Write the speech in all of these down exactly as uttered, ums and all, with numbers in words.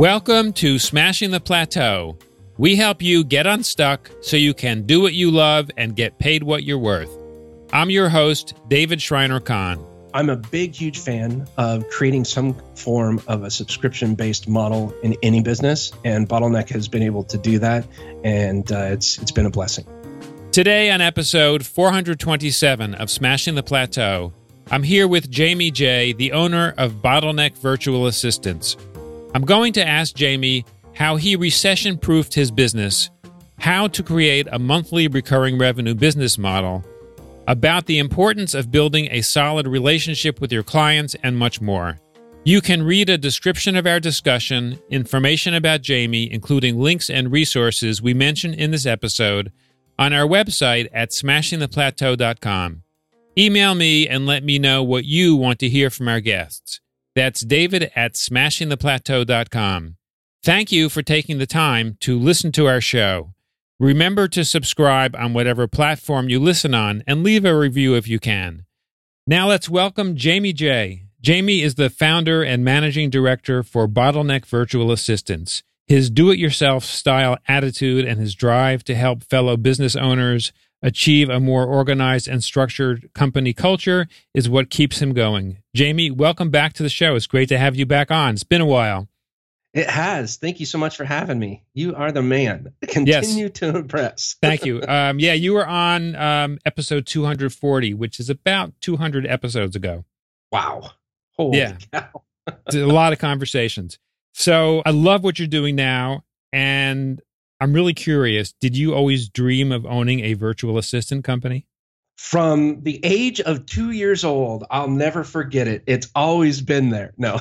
Welcome to Smashing the Plateau. We help you get unstuck so you can do what you love and get paid what you're worth. I'm your host, David Schreiner-Kahn. I'm a big, huge fan of creating some form of a subscription-based model in any business, and Bottleneck has been able to do that, and uh, it's it's been a blessing. Today on episode four hundred twenty-seven of Smashing the Plateau, I'm here with Jamie J., the owner of Bottleneck Virtual Assistants. I'm going to ask Jamie how he recession-proofed his business, how to create a monthly recurring revenue business model, about the importance of building a solid relationship with your clients, and much more. You can read a description of our discussion, information about Jamie, including links and resources we mention in this episode, on our website at smashing the plateau dot com. Email me and let me know what you want to hear from our guests. That's David at smashing the plateau dot com. Thank you for taking the time to listen to our show. Remember to subscribe on whatever platform you listen on and leave a review if you can. Now let's welcome Jamie J. Jamie is the founder and managing director for Bottleneck Virtual Assistants. His do-it-yourself style attitude and his drive to help fellow business owners achieve a more organized and structured company culture is what keeps him going. Jamie, welcome back to the show. It's great to have you back on. It's been a while. It has. Thank you so much for having me. You are the man. Continue yes. to impress. Thank you. Um, yeah, you were on um, episode two hundred forty, which is about two hundred episodes ago. Wow. Holy yeah. cow. A lot of conversations. So I love what you're doing now, and I'm really curious. Did you always dream of owning a virtual assistant company? From the age of two years old, I'll never forget it. It's always been there. No,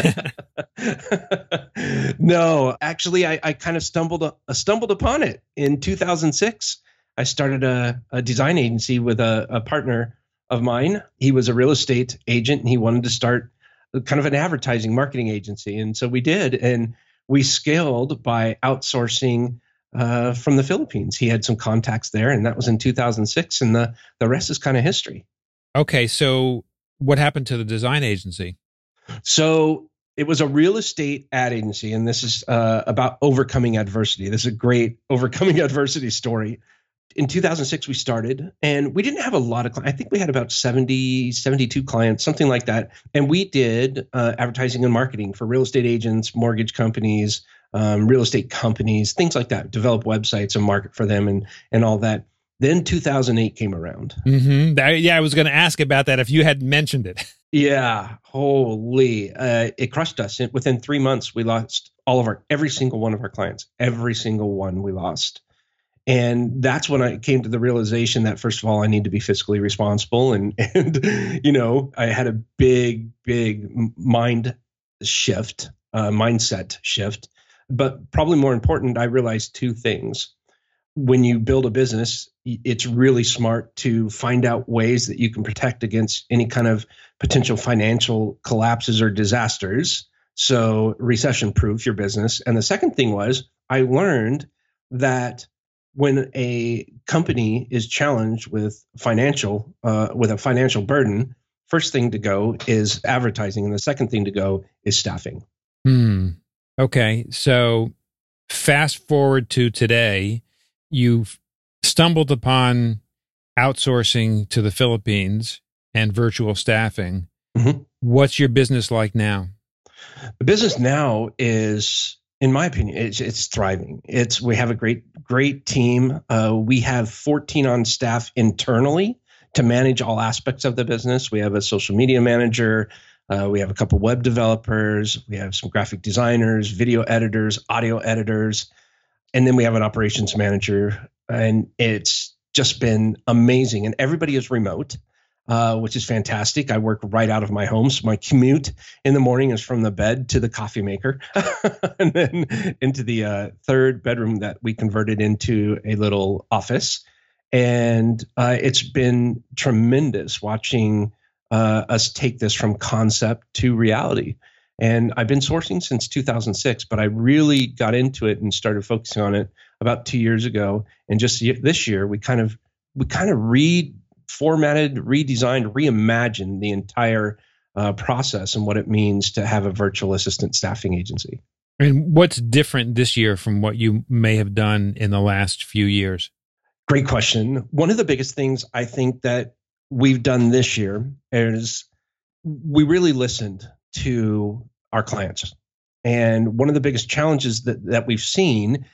no. Actually, I, I kind of stumbled uh, stumbled upon it in two thousand six. I started a, a design agency with a, a partner of mine. He was a real estate agent, and he wanted to start kind of an advertising marketing agency, and so we did. And we scaled by outsourcing Uh, from the Philippines. He had some contacts there, and that was in two thousand six, and the, the rest is kind of history. Okay, so what happened to the design agency? So it was a real estate ad agency, and this is uh, about overcoming adversity. This is a great overcoming adversity story. In two thousand six, we started, and we didn't have a lot of clients. I think we had about seventy, seventy-two clients, something like that. And we did uh, advertising and marketing for real estate agents, mortgage companies, um, real estate companies, things like that, develop websites and market for them and, and all that. Then two thousand eight came around. Mm-hmm. That, yeah, I was going to ask about that if you hadn't mentioned it. Yeah, holy, uh, it crushed us. Within three months, we lost all of our, every single one of our clients, every single one we lost. And that's when I came to the realization that, first of all, I need to be fiscally responsible. And, and you know, I had a big, big mind shift, uh, mindset shift. But probably more important, I realized two things. When you build a business, it's really smart to find out ways that you can protect against any kind of potential financial collapses or disasters. So recession-proof your business. And the second thing was, I learned that when a company is challenged with financial, uh, with a financial burden, first thing to go is advertising, and the second thing to go is staffing. Hmm. Okay, so fast forward to today, you've stumbled upon outsourcing to the Philippines and virtual staffing. Mm-hmm. What's your business like now? The business now is, in my opinion, it's, it's thriving. It's we have a great, great team. Uh, we have fourteen on staff internally to manage all aspects of the business. We have a social media manager. Uh, we have a couple web developers. We have some graphic designers, video editors, audio editors, and then we have an operations manager. And it's just been amazing. And everybody is remote, uh, which is fantastic. I work right out of my home, so my commute in the morning is from the bed to the coffee maker, and then into the uh, third bedroom that we converted into a little office. And uh, it's been tremendous watching Uh, us take this from concept to reality. And I've been sourcing since two thousand six, but I really got into it and started focusing on it about two years ago. And just this year, we kind of we kind of reformatted, redesigned, reimagined the entire uh, process and what it means to have a virtual assistant staffing agency. And what's different this year from what you may have done in the last few years? Great question. One of the biggest things I think that we've done this year is we really listened to our clients. And one of the biggest challenges that, that we've seen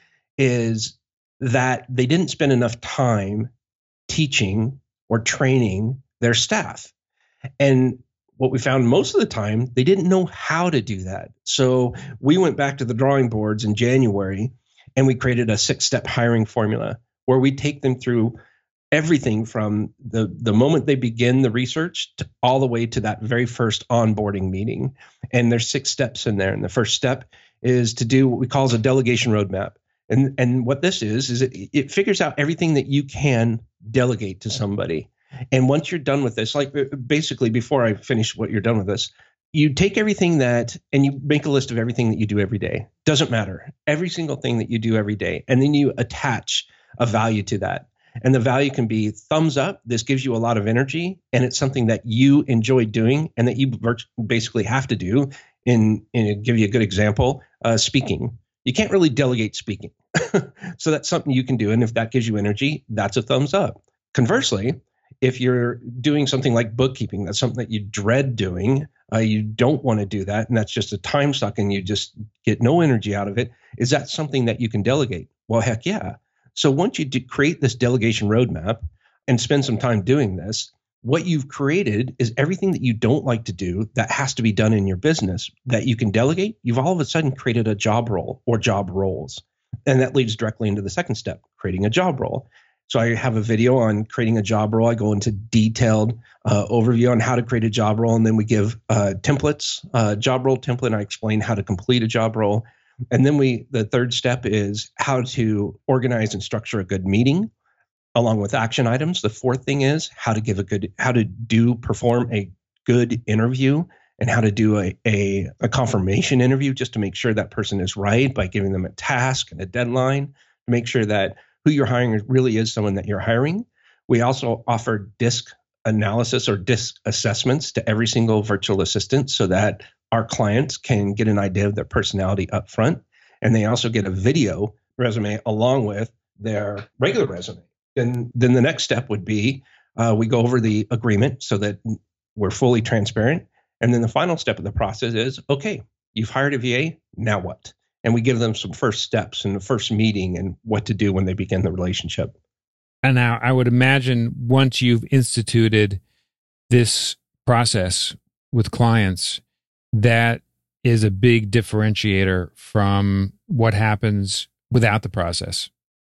is that they didn't spend enough time teaching or training their staff. And what we found most of the time, they didn't know how to do that. So we went back to the drawing boards in January and we created a six-step hiring formula where we take them through everything from the, the moment they begin the research to all the way to that very first onboarding meeting. And there's six steps in there. And the first step is to do what we call a delegation roadmap. And, and what this is, is it, it figures out everything that you can delegate to somebody. And once you're done with this, like basically before I finish what you're done with this, you take everything that, and you make a list of everything that you do every day. Doesn't matter. Every single thing that you do every day. And then you attach a value to that. And the value can be thumbs up. This gives you a lot of energy. And it's something that you enjoy doing and that you basically have to do. In, in give you a good example, uh, speaking. You can't really delegate speaking. So that's something you can do. And if that gives you energy, that's a thumbs up. Conversely, if you're doing something like bookkeeping, that's something that you dread doing, uh, you don't want to do that, and that's just a time suck and you just get no energy out of it, is that something that you can delegate? Well, heck yeah. So once you do create this delegation roadmap and spend some time doing this, what you've created is everything that you don't like to do that has to be done in your business that you can delegate. You've all of a sudden created a job role or job roles. And that leads directly into the second step, creating a job role. So I have a video on creating a job role. I go into detailed uh, overview on how to create a job role. And then we give uh, templates, uh, job role template. And I explain how to complete a job role. And then we, the third step is how to organize and structure a good meeting along with action items. The fourth thing is how to give a good, how to do, perform a good interview and how to do a, a, a confirmation interview just to make sure that person is right by giving them a task and a deadline to make sure that who you're hiring really is someone that you're hiring. We also offer DISC analysis or DISC assessments to every single virtual assistant so that our clients can get an idea of their personality up front. And they also get a video resume along with their regular resume. And then the next step would be uh, we go over the agreement so that we're fully transparent. And then the final step of the process is, okay, you've hired a V A, now what? And we give them some first steps and the first meeting and what to do when they begin the relationship. And now I would imagine once you've instituted this process with clients, that is a big differentiator from what happens without the process.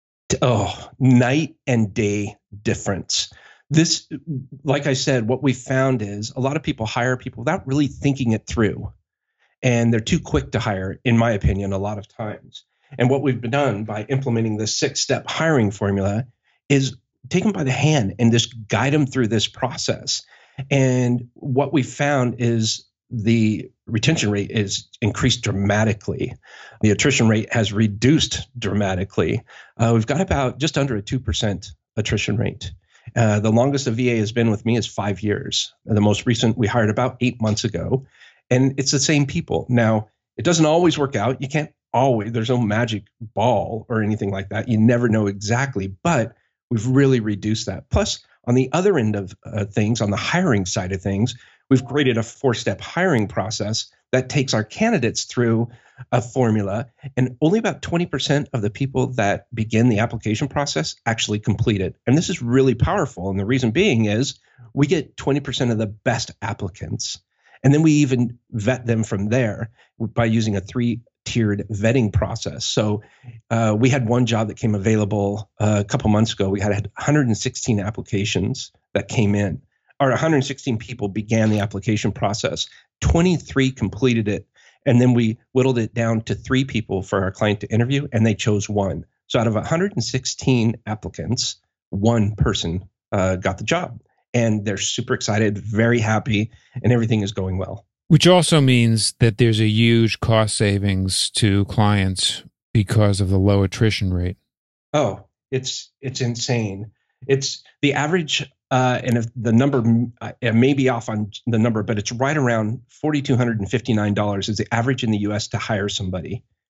Oh, night and day difference. This, like I said, what we found is a lot of people hire people without really thinking it through. And they're too quick to hire, in my opinion, a lot of times. And what we've done by implementing this six-step hiring formula is take them by the hand and just guide them through this process. And what we found is the retention rate is increased dramatically. The attrition rate has reduced dramatically. Uh, we've got about just under a two percent attrition rate. Uh, the longest a V A has been with me is five years. The most recent we hired about eight months ago. And it's the same people. Now, it doesn't always work out. You can't always, there's no magic ball or anything like that. You never know exactly, but we've really reduced that. Plus, on the other end of uh, things, on the hiring side of things, we've created a four-step hiring process that takes our candidates through a formula. And only about twenty percent of the people that begin the application process actually complete it. And this is really powerful. And the reason being is we get twenty percent of the best applicants. And then we even vet them from there by using a three-tiered vetting process. So uh, we had one job that came available uh, a couple months ago. We had one hundred sixteen applications that came in, or one hundred sixteen people began the application process. twenty-three completed it. And then we whittled it down to three people for our client to interview, and they chose one. So out of one hundred sixteen applicants, one person uh, got the job. And they're super excited, very happy, and everything is going well. Which also means that there's a huge cost savings to clients because of the low attrition rate. Oh, it's it's insane. It's the average, uh, and if the number uh, it may be off on the number, but it's right around four thousand two hundred fifty-nine dollars is the average in the U S to hire somebody.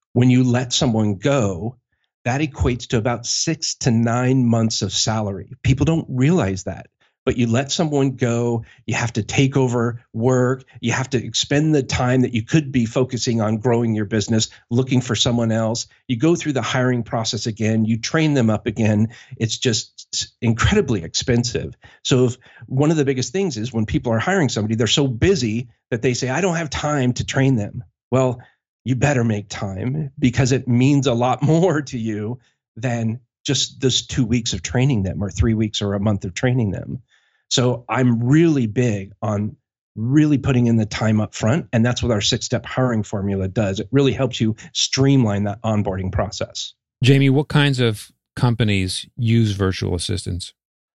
When you let someone go, that equates to about six to nine months of salary. People don't realize that. But you let someone go, you have to take over work, you have to expend the time that you could be focusing on growing your business, looking for someone else. You go through the hiring process again, you train them up again. It's just incredibly expensive. So if one of the biggest things is when people are hiring somebody, they're so busy that they say, I don't have time to train them. Well, you better make time, because it means a lot more to you than just those two weeks of training them or three weeks or a month of training them. So I'm really big on really putting in the time up front. And that's what our six-step hiring formula does. It really helps you streamline that onboarding process. Jamie, what kinds of companies use virtual assistants?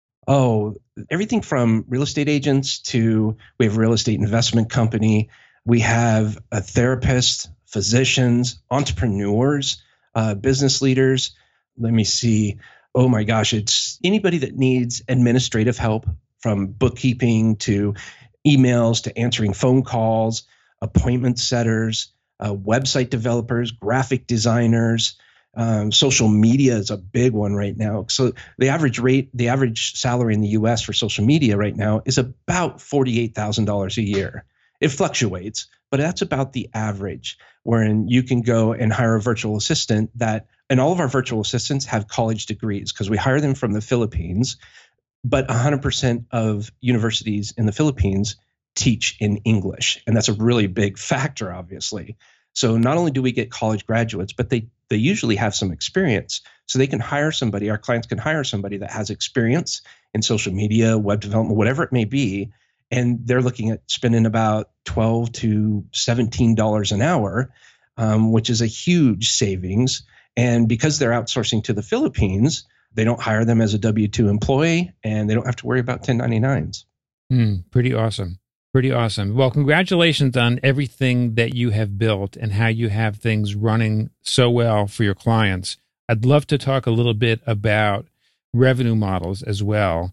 Oh, everything from real estate agents to, we have a real estate investment company. We have a therapist, physicians, entrepreneurs, uh, business leaders. Let me see. Oh my gosh, it's anybody that needs administrative help, from bookkeeping to emails to answering phone calls, appointment setters, uh, website developers, graphic designers. Um, social media is a big one right now. So the average rate, the average salary in the U S for social media right now is about forty-eight thousand dollars a year. It fluctuates, but that's about the average, wherein you can go and hire a virtual assistant that, and all of our virtual assistants have college degrees because we hire them from the Philippines. But one hundred percent of universities in the Philippines teach in English. And that's a really big factor, obviously. So not only do we get college graduates, but they, they usually have some experience. So they can hire somebody, our clients can hire somebody that has experience in social media, web development, whatever it may be. And they're looking at spending about twelve to seventeen dollars an hour, um, which is a huge savings. And because they're outsourcing to the Philippines, they don't hire them as a W two employee, and they don't have to worry about ten ninety-nines. Mm, pretty awesome. Pretty awesome. Well, congratulations on everything that you have built and how you have things running so well for your clients. I'd love to talk a little bit about revenue models as well.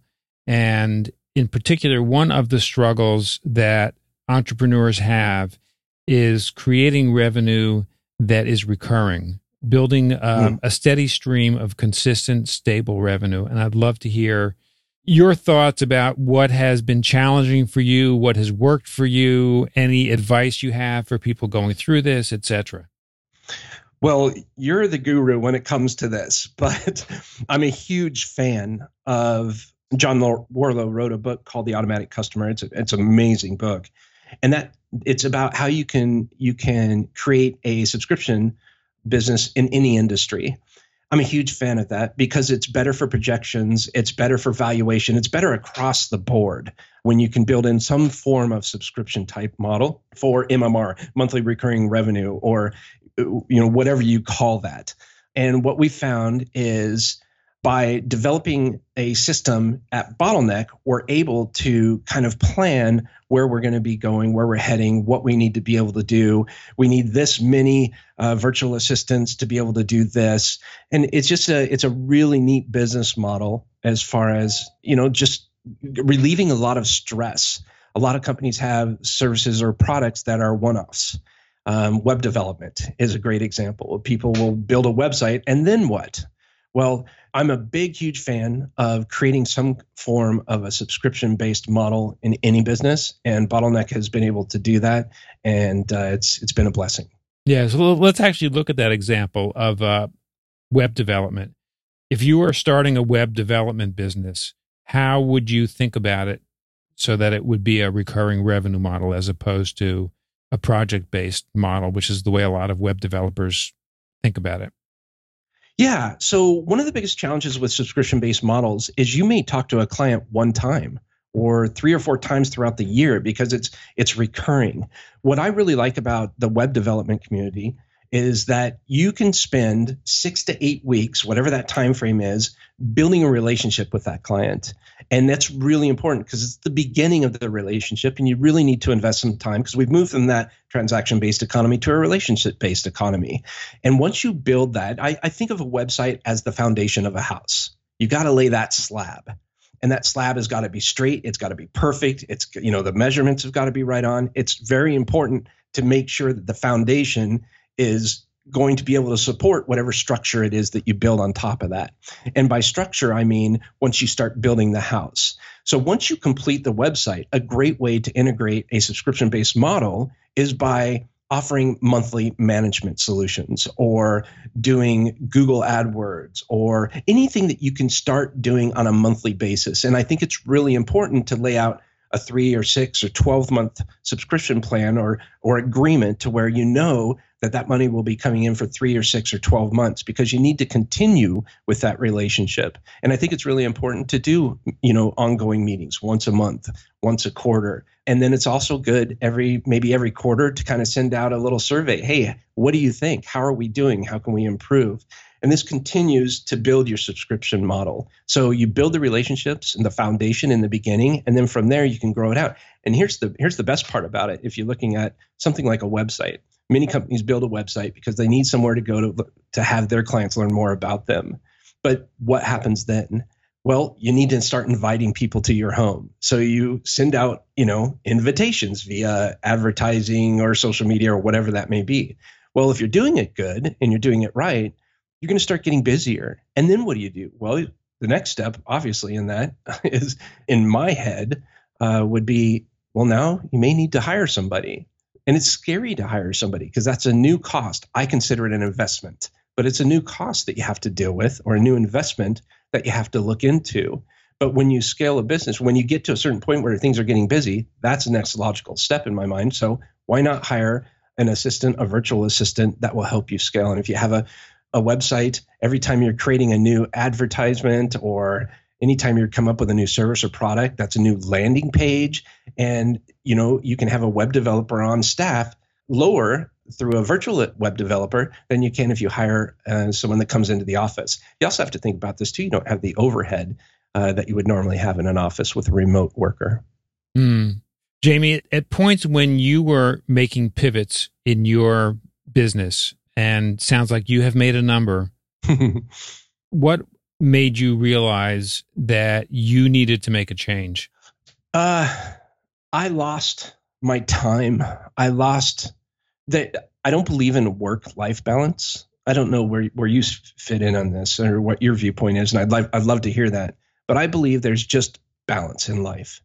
And in particular, one of the struggles that entrepreneurs have is creating revenue that is recurring, building um, mm. a steady stream of consistent, stable revenue. And I'd love to hear your thoughts about what has been challenging for you, what has worked for you, any advice you have for people going through this, et cetera. Well, you're the guru when it comes to this, but I'm a huge fan of John Warlow wrote a book called The Automatic Customer. It's a, it's an amazing book. And that it's about how you can you can create a subscription business in any industry. I'm a huge fan of that because it's better for projections, it's better for valuation, it's better across the board when you can build in some form of subscription type model for M M R, monthly recurring revenue, or you know whatever you call that. And what we found is by developing a system at Bottleneck, we're able to kind of plan where we're going to be going, where we're heading, what we need to be able to do. We need this many uh, virtual assistants to be able to do this. And it's just a, it's a really neat business model as far as, you know, just relieving a lot of stress. A lot of companies have services or products that are one-offs. Um, web development is a great example. People will build a website and then what? Well, I'm a big, huge fan of creating some form of a subscription-based model in any business, and Bottleneck has been able to do that, and uh, it's it's been a blessing. Yeah, so let's actually look at that example of uh, web development. If you were starting a web development business, how would you think about it so that it would be a recurring revenue model as opposed to a project-based model, which is the way a lot of web developers think about it? Yeah. So one of the biggest challenges with subscription-based models is you may talk to a client one time or three or four times throughout the year because it's it's recurring. What I really like about the web development community is that you can spend six to eight weeks, whatever that time frame is, building a relationship with that client. And that's really important because it's the beginning of the relationship, and you really need to invest some time because we've moved from that transaction-based economy to a relationship-based economy. And once you build that, I, I think of a website as the foundation of a house. You got to lay that slab. And that slab has got to be straight. It's got to be perfect. It's, you know, the measurements have got to be right on. It's very important to make sure that the foundation is going to be able to support whatever structure it is that you build on top of that. And by structure, I mean once you start building the house. So once you complete the website, a great way to integrate a subscription-based model is by offering monthly management solutions or doing Google AdWords or anything that you can start doing on a monthly basis. And I think it's really important to lay out a three or six or twelve month subscription plan or or agreement to where you know that that money will be coming in for three or six or twelve months, because you need to continue with that relationship. And I think it's really important to do, you know, ongoing meetings once a month, once a quarter. And then it's also good every, maybe every quarter to kind of send out a little survey. Hey, what do you think? How are we doing? How can we improve? And this continues to build your subscription model. So you build the relationships and the foundation in the beginning, and then from there you can grow it out. And here's the here's the best part about it. If you're looking at something like a website, many companies build a website because they need somewhere to go to to have their clients learn more about them. But what happens then? Well, you need to start inviting people to your home. So you send out, you know, invitations via advertising or social media or whatever that may be. Well, if you're doing it good and you're doing it right, you're going to start getting busier. And then what do you do? Well, the next step, obviously, in that is, in my head, uh, would be, well, now you may need to hire somebody. And it's scary to hire somebody because that's a new cost. I consider it an investment, but it's a new cost that you have to deal with, or a new investment that you have to look into. But when you scale a business, when you get to a certain point where things are getting busy, that's the next logical step in my mind. So why not hire an assistant, a virtual assistant that will help you scale? And if you have a a website, every time you're creating a new advertisement or anytime you come up with a new service or product, that's a new landing page. And, you know, you can have a web developer on staff lower through a virtual web developer than you can if you hire uh, someone that comes into the office. You also have to think about this too. You don't have the overhead uh, that you would normally have in an office with a remote worker. Mm. Jamie, at points when you were making pivots in your business, and sounds like you have made a number, what made you realize that you needed to make a change? Uh, I lost my time. I lost that. I don't believe in work-life balance. I don't know where, where you fit in on this or what your viewpoint is, and I'd like, I'd love to hear that. But I believe there's just balance in life.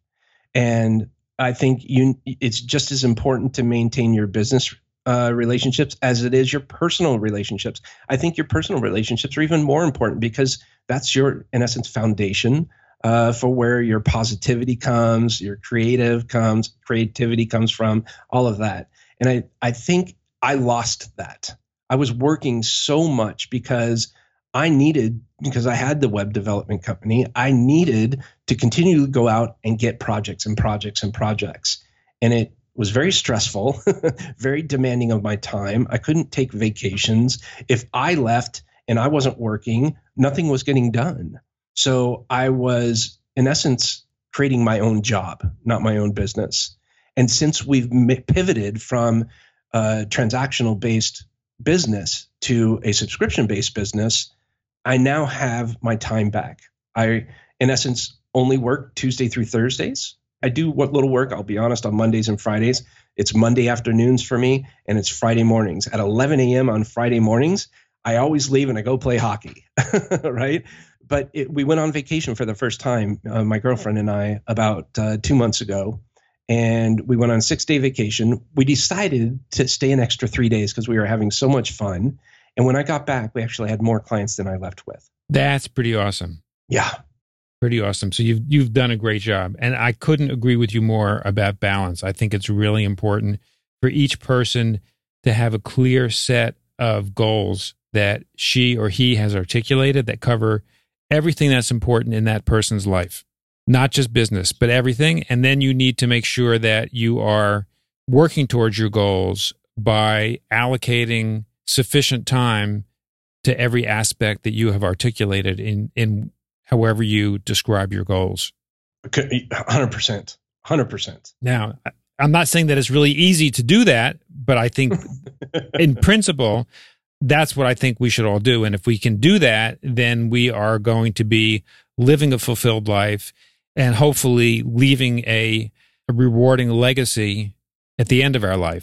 And I think you, it's just as important to maintain your business Uh, relationships as it is your personal relationships. I think your personal relationships are even more important because that's your, in essence, foundation uh, for where your positivity comes, your creative comes, creativity comes from, all of that. And I, I think I lost that. I was working so much because I needed, because I had the web development company, I needed to continue to go out and get projects and projects and projects. And it was very stressful, very demanding of my time. I couldn't take vacations. If I left and I wasn't working, nothing was getting done. So I was, in essence, creating my own job, not my own business. And since we've pivoted from a transactional-based business to a subscription-based business, I now have my time back. I, in essence, only work Tuesday through Thursdays. I do what little work, I'll be honest, on Mondays and Fridays. It's Monday afternoons for me, and it's Friday mornings. At eleven a.m. on Friday mornings, I always leave and I go play hockey, right? But it, we went on vacation for the first time, uh, my girlfriend and I, about uh, two months ago, and we went on a six-day vacation. We decided to stay an extra three days because we were having so much fun. And when I got back, we actually had more clients than I left with. That's pretty awesome. Yeah. Pretty awesome. So you've you've done a great job. And I couldn't agree with you more about balance. I think it's really important for each person to have a clear set of goals that she or he has articulated that cover everything that's important in that person's life. Not just business, but everything. And then you need to make sure that you are working towards your goals by allocating sufficient time to every aspect that you have articulated in in however you describe your goals. one hundred percent. one hundred percent. Now, I'm not saying that it's really easy to do that, but I think in principle, that's what I think we should all do. And if we can do that, then we are going to be living a fulfilled life and hopefully leaving a, a rewarding legacy at the end of our life.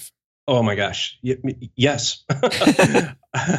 Oh my gosh. Y- yes. one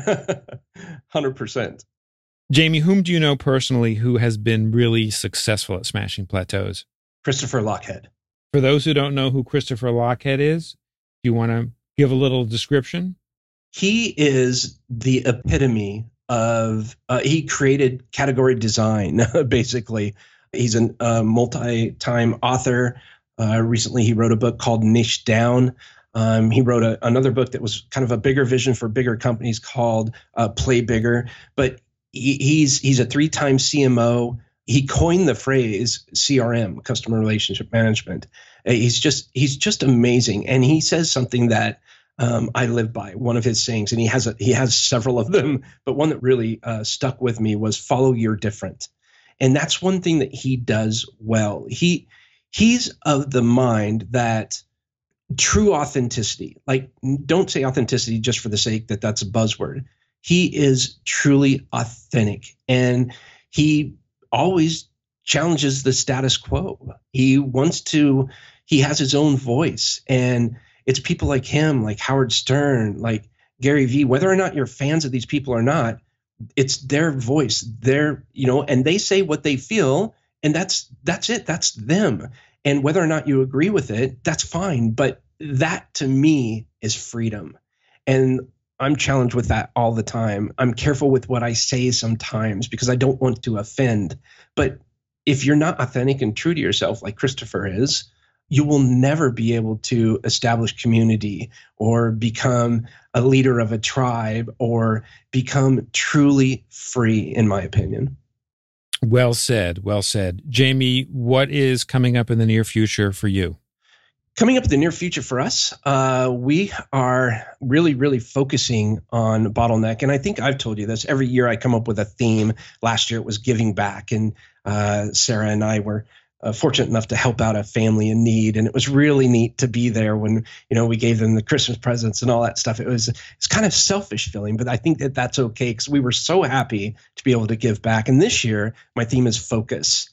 hundred percent. Jamie, whom do you know personally who has been really successful at smashing plateaus? Christopher Lochhead. For those who don't know who Christopher Lochhead is, do you want to give a little description? He is the epitome of, uh, he created category design, basically. He's a uh, multi-time author. Uh, recently, he wrote a book called Niche Down. Um, he wrote a, another book that was kind of a bigger vision for bigger companies called uh, Play Bigger. But he, he's he's a three-time C M O. He coined the phrase C R M, customer relationship management. Uh, he's just he's just amazing, and he says something that um, I live by. One of his sayings, and he has a, he has several of them, but one that really uh, stuck with me was "Follow your different," and that's one thing that he does well. He he's of the mind that true authenticity, like don't say authenticity just for the sake that that's a buzzword. He is truly authentic, and he always challenges the status quo. He wants to, he has his own voice, and it's people like him, like Howard Stern, like Gary Vee, whether or not you're fans of these people or not, it's their voice, their, you know, and they say what they feel, and that's, that's it. That's them. And whether or not you agree with it, that's fine. But that to me is freedom. And I'm challenged with that all the time. I'm careful with what I say sometimes because I don't want to offend. But if you're not authentic and true to yourself like Christopher is, you will never be able to establish community or become a leader of a tribe or become truly free, in my opinion. Well said. Well said. Jamie, what is coming up in the near future for you? Coming up in the near future for us, uh, we are really, really focusing on Bottleneck. And I think I've told you this. Every year I come up with a theme. Last year it was giving back. And uh, Sarah and I were uh, fortunate enough to help out a family in need. And it was really neat to be there when, you know, we gave them the Christmas presents and all that stuff. It was it's kind of selfish feeling, but I think that that's okay because we were so happy to be able to give back. And this year, my theme is focus.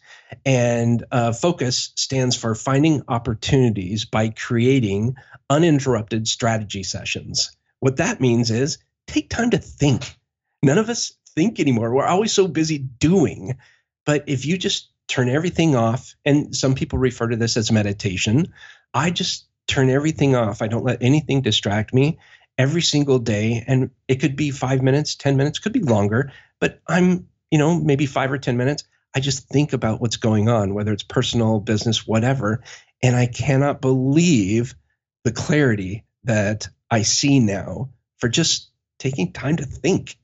And uh, focus stands for finding opportunities by creating uninterrupted strategy sessions. What that means is take time to think. None of us think anymore. We're always so busy doing. But if you just turn everything off, and some people refer to this as meditation, I just turn everything off. I don't let anything distract me every single day. And it could be five minutes, ten minutes, could be longer, but I'm, you know, maybe five or ten minutes. I just think about what's going on, whether it's personal, business, whatever. And I cannot believe the clarity that I see now for just taking time to think.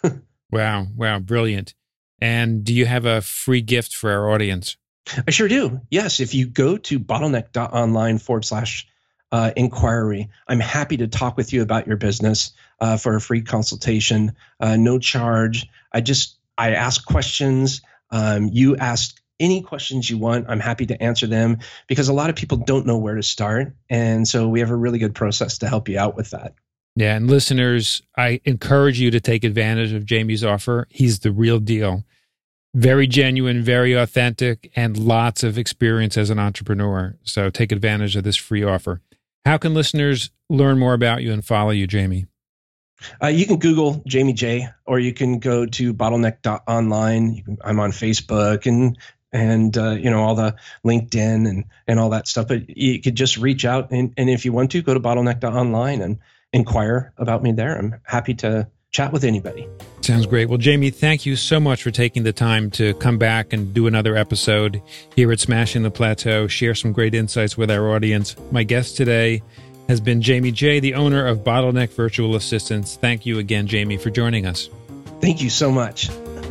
Wow. Wow. Brilliant. And do you have a free gift for our audience? I sure do. Yes. If you go to bottleneck.online forward slash uh, inquiry, I'm happy to talk with you about your business uh, for a free consultation, uh, no charge. I just, I ask questions. Um, you ask any questions you want. I'm happy to answer them because a lot of people don't know where to start. And so we have a really good process to help you out with that. Yeah. And listeners, I encourage you to take advantage of Jamie's offer. He's the real deal. Very genuine, very authentic, and lots of experience as an entrepreneur. So take advantage of this free offer. How can listeners learn more about you and follow you, Jamie? Uh, you can Google Jamie J, or you can go to bottleneck dot online. You can, I'm on Facebook and and uh, you know all the LinkedIn and and all that stuff. But you could just reach out and, and if you want to, go to bottleneck dot online and inquire about me there. I'm happy to chat with anybody. Sounds great. Well, Jamie, thank you so much for taking the time to come back and do another episode here at Smashing the Plateau. Share some great insights with our audience. My guest today has been Jamie J, the owner of Bottleneck Virtual Assistants. Thank you again, Jamie, for joining us. Thank you so much.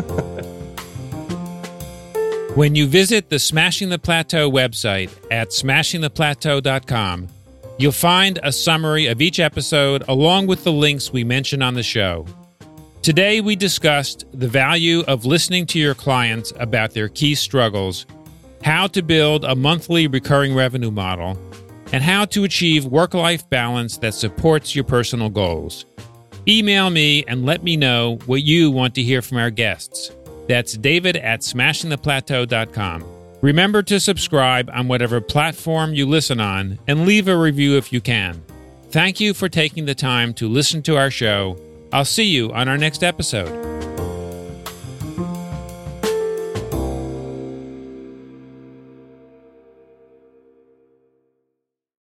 When you visit the Smashing the Plateau website at smashing the plateau dot com, you'll find a summary of each episode along with the links we mention on the show. Today, we discussed the value of listening to your clients about their key struggles, how to build a monthly recurring revenue model, and how to achieve work-life balance that supports your personal goals. Email me and let me know what you want to hear from our guests. That's David at smashing the plateau dot com. Remember to subscribe on whatever platform you listen on and leave a review if you can. Thank you for taking the time to listen to our show. I'll see you on our next episode.